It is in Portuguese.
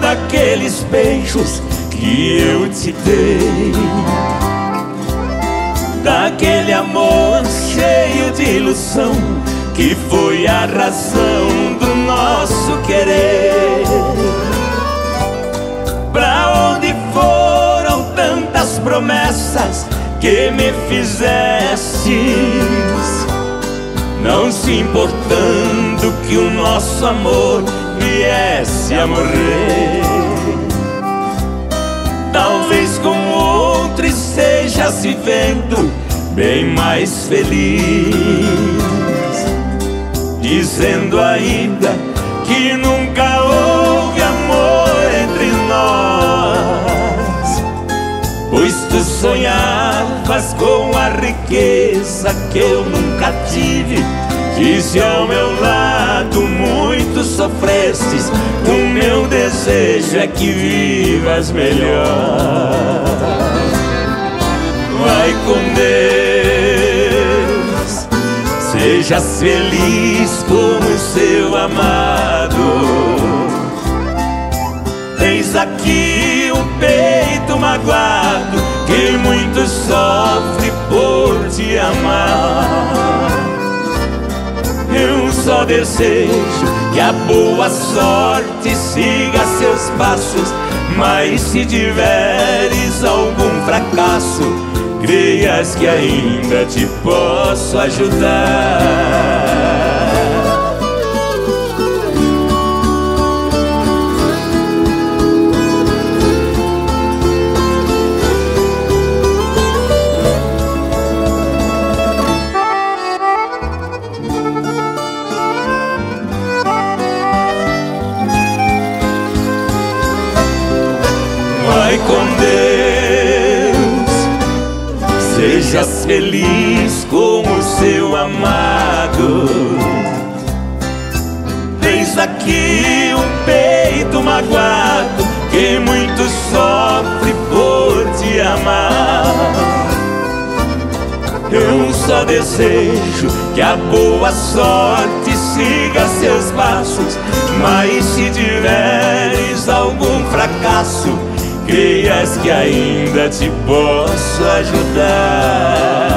daqueles beijos que eu te dei, daquele amor cheio de ilusão que foi a razão do nosso querer. Pra onde foram tantas promessas que me fizestes, não se importando que o nosso amor viesse a morrer? Talvez com outro esteja se vendo bem mais feliz, dizendo ainda que nunca houve amor entre nós, pois tu sonhavas com a riqueza que eu nunca tive. Disse ao meu lado, muito sofrestes, o meu desejo é que vivas melhor. Vai com Deus, sejas feliz como seu amado. Tens aqui um peito magoado que muito sofre por te amar. Eu só desejo que a boa sorte siga seus passos, mas se tiveres algum fracasso, creias que ainda te posso ajudar. Vai com Deus, sejas feliz como seu amado. Tens aqui um peito magoado que muito sofre por te amar. Eu só desejo que a boa sorte siga seus passos, mas se tiveres algum fracasso, creias que ainda te posso ajudar.